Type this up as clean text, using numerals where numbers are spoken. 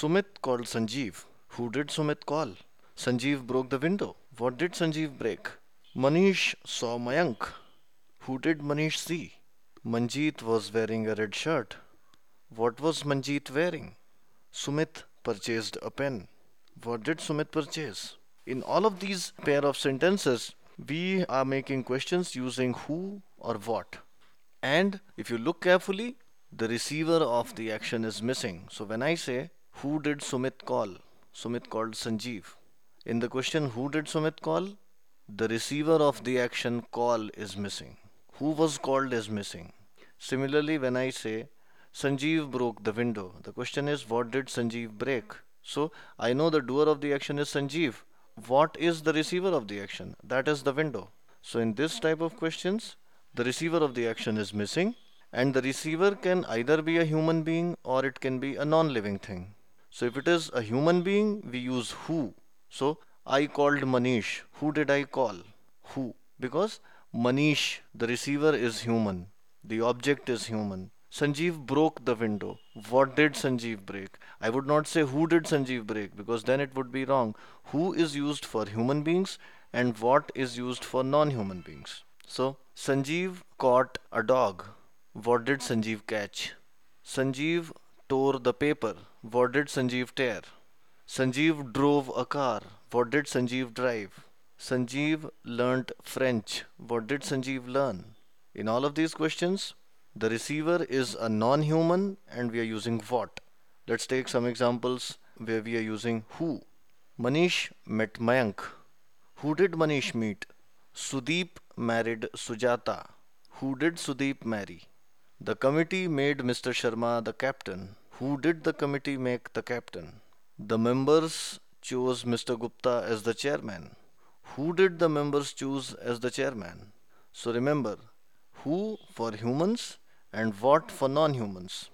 Sumit called Sanjeev. Who did Sumit call? Sanjeev broke the window. What did Sanjeev break? Manish saw Mayank. Who did Manish see? Manjeet was wearing a red shirt. What was Manjeet wearing? Sumit purchased a pen. What did Sumit purchase? In all of these pair of sentences, we are making questions using who or what. And if you look carefully, the receiver of the action is missing. So when I say, who did Sumit call? Sumit called Sanjeev. In the question, who did Sumit call? The receiver of the action call is missing. Who was called is missing. Similarly, when I say, Sanjeev broke the window, the question is, what did Sanjeev break? So I know the doer of the action is Sanjeev. What is the receiver of the action? That is the window. So in this type of questions, the receiver of the action is missing, and the receiver can either be a human being or it can be a non-living thing. So if it is a human being, we use who. So I called Manish. Who did I call? Who? Because Manish, the receiver is human. The object is human. Sanjeev broke the window. What did Sanjeev break? I would not say who did Sanjeev break because then it would be wrong. Who is used for human beings and what is used for non-human beings. So Sanjeev caught a dog. What did Sanjeev catch? Sanjeev tore the paper. What did Sanjeev tear? Sanjeev drove a car. What did Sanjeev drive? Sanjeev learnt French. What did Sanjeev learn? In all of these questions, the receiver is a non-human and we are using what. Let's take some examples where we are using who. Manish met Mayank. Who did Manish meet? Sudeep married Sujata. Who did Sudeep marry? The committee made Mr. Sharma the captain. Who did the committee make the captain? The members chose Mr. Gupta as the chairman. Who did the members choose as the chairman? So remember, who for humans and what for non humans.